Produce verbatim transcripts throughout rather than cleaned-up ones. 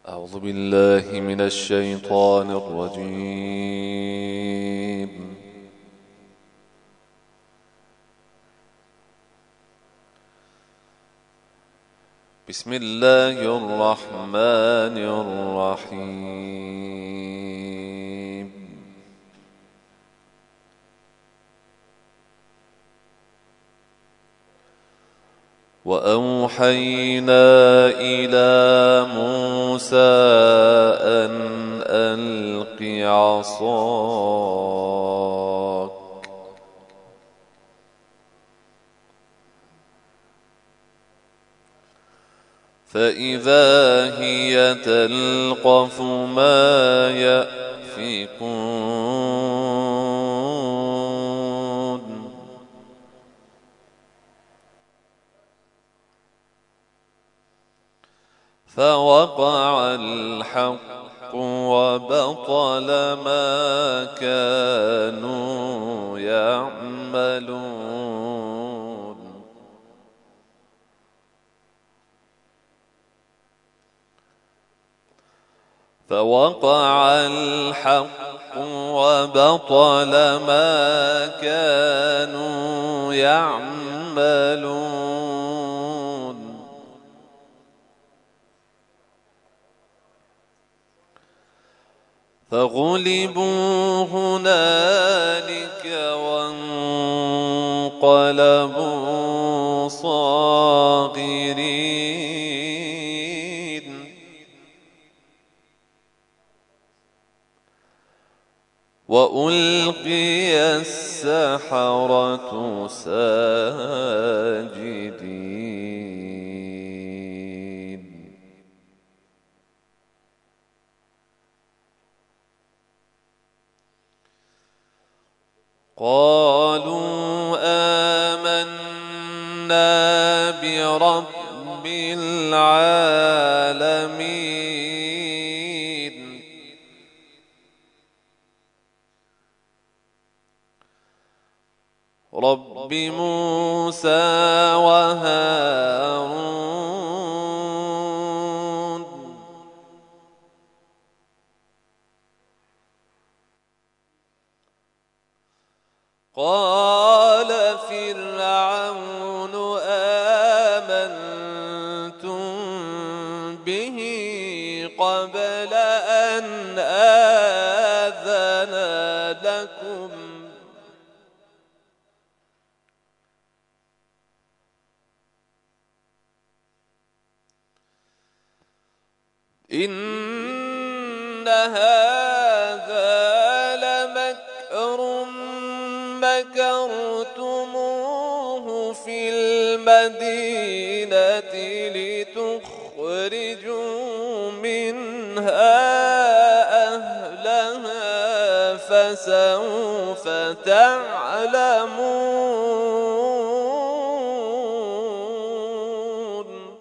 أعوذ بالله من الشيطان الرجيم. بسم الله الرحمن الرحيم. وأوحينا إلى موسى أن ألق عصاك فإذا هي تلقف ما يأفكون فوقع الحق وبطل ما كانوا يعملون فوقع الحق وبطل ما كانوا يعملون فغلبوا هنالك وانقلبوا صاغرين وألقي السحرة ساجدين قالوا آمنا برب العالمين رب موسى وهارون قال فرعون آمنتم به قبل أن آذن لكم إن هذا لمكر مكرتموه في المدينة لتخرجوا منها أهلها فسوف تعلمون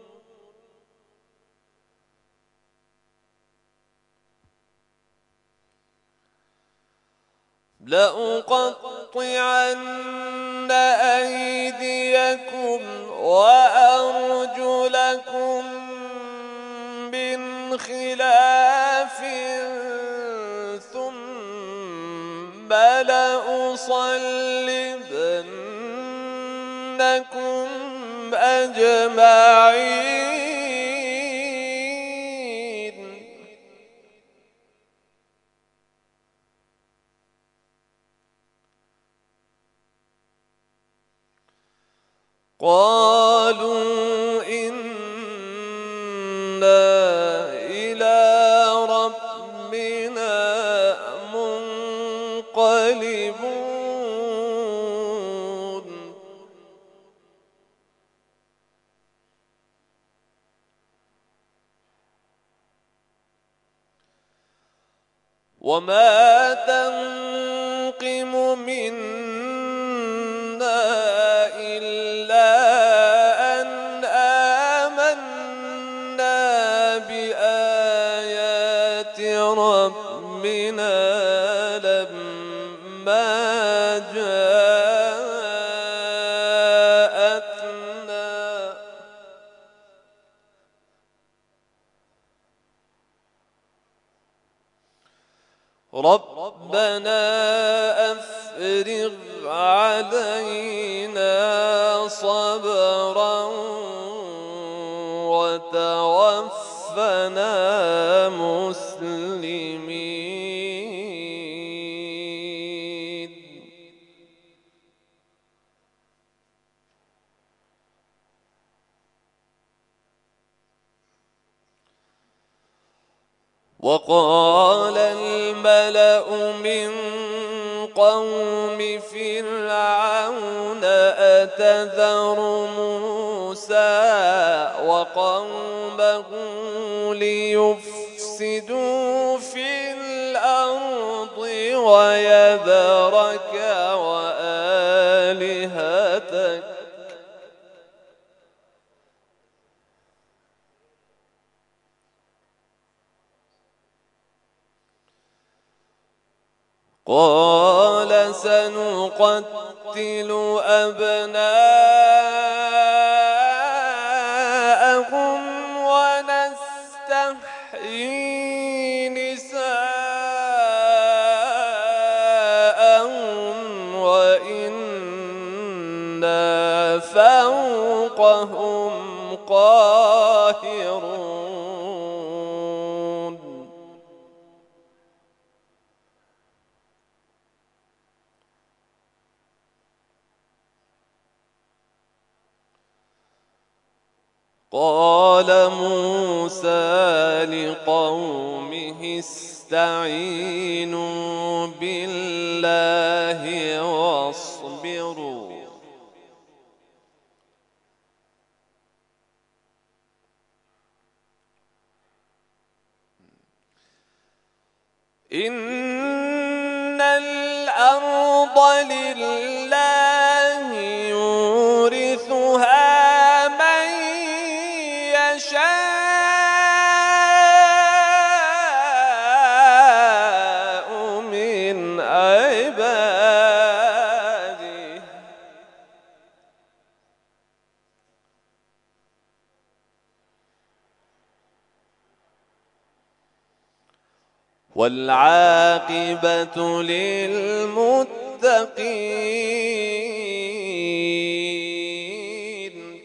لأقطعن أيديكم وأرجلكم من خلاف ثم لأصلبنكم أجمعين قالوا إنا إلى ربنا منقلبون وما تنقم منا إلا أن آمنا بآيات ربنا لما جاءتنا ربنا أفرغ علينا صبرا وتوفنا مسلمين. وقال الملأ من قوم فرعون أتذر موسى وقومه ليفسدوا في الأرض ويذرك وآلهتك قال سنقتل أبناءهم ونستحيي نساءهم وإنا فوقهم قاهرون. قال موسى لقومه استعينوا بالله واصبروا إن الأرض لله يورثها يشاء من عباده والعاقبة للمتقين.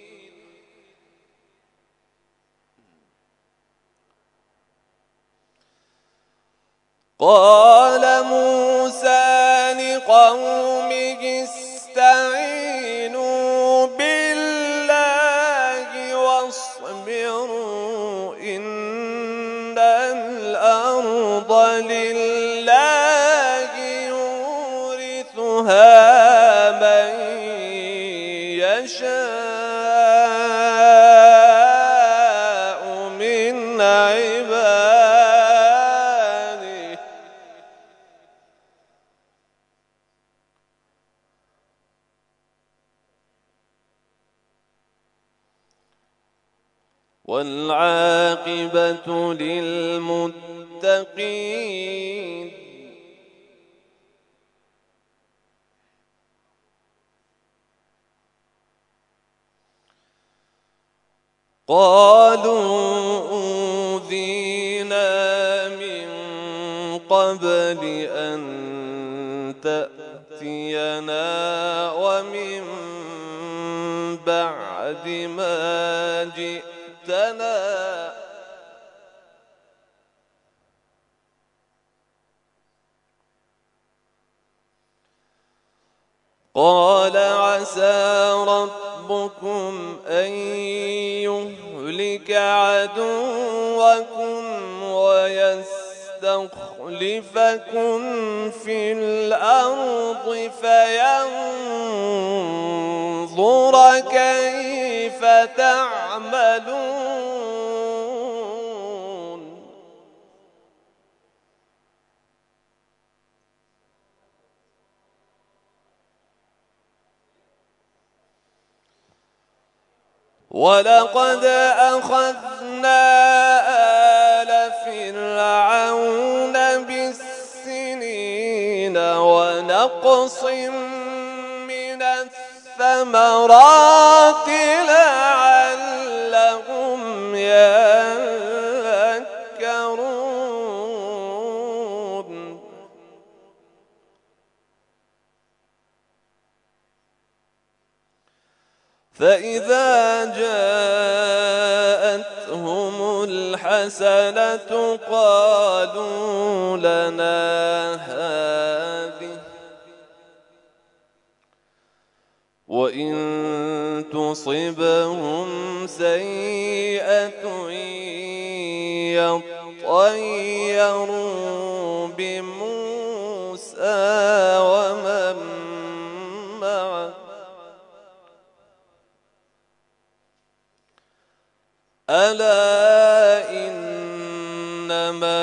قال موسى لقومه استعينوا بالله واصبروا إن الأرض لله يورثها من يشاء من عباده والعاقبة للمتقين. قالوا أوذينا من قبل أن تأتينا ومن بعد ما جئتنا قال عسى ربكم أن يهلك عدوكم ويستخلفكم في الأرض فينظر كيف تعملون. ولقد أخذنا آل فرعون بالسنين ونقص من الثمرات لعلهم يذكرون. فإذا جاءتهم الحسنة قالوا لنا هذه، وإن تصبهم سيئة يطيروا بموسى ومن معه ألا إنما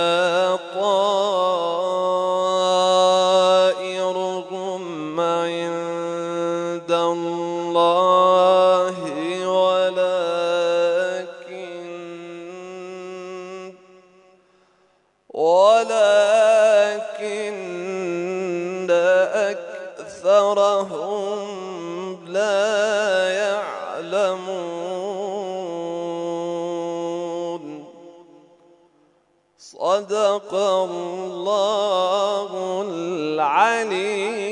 طائرهم عند الله ولكن ولكن أكثرهم لا يعلمون. صدق الله العلي